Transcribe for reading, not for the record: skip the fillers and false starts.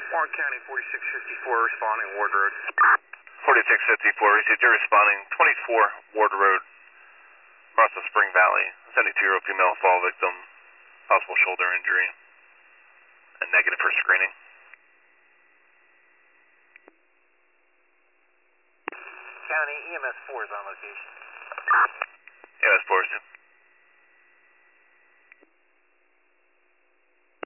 Warren County 4654 responding, Ward Road. 4654, received, you're responding, 24 Ward Road, Russell Spring Valley, 72-year-old female fall victim, possible shoulder injury, and negative for screening. County EMS 4 is on location. EMS 4 is